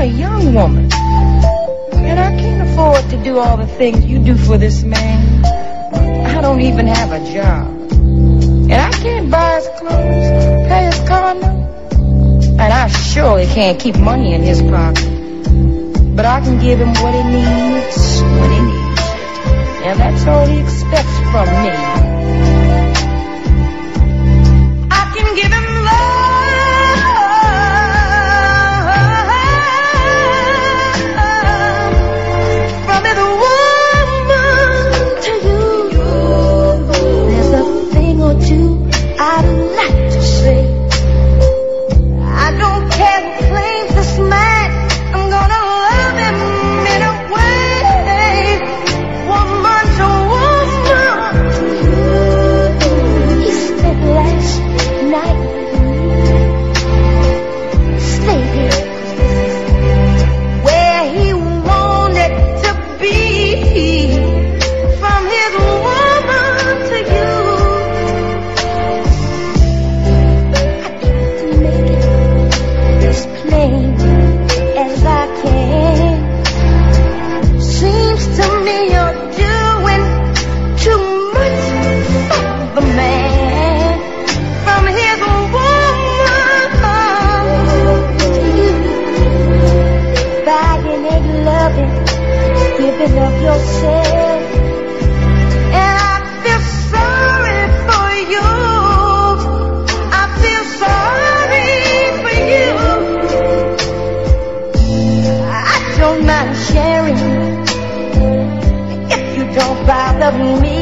a young woman, and I can't afford to do all the things you do for this man. I don't even have a job, and I can't buy his clothes, pay his car note, and I surely can't keep money in his pocket. But I can give him what he needs when he needs it, and that's all he expects from me. I can give him I'd like to say, I don't care who claims this man, I'm gonna love him in a way, woman to woman. He spent last night with me, stay here, where he wanted to be, from his woman to you. As I can. Seems to me you're doing too much for the man, from his woman to you. Buying and loving, giving up yourself, and I feel sorry for you. I feel sorry for you. Don't mind sharing if you don't bother me.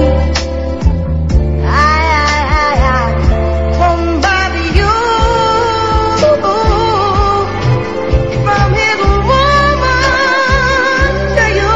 I won't bother you. From his woman to you.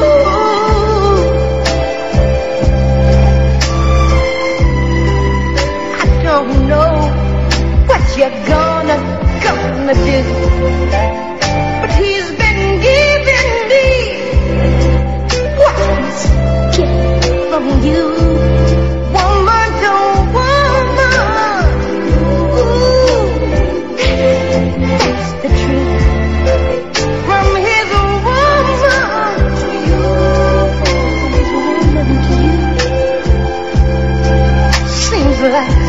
I don't know what you're gonna do, but he's been giving me what he's getting from you, woman to woman. Ooh, that's the truth. From his woman to you, from his woman to you. Seems like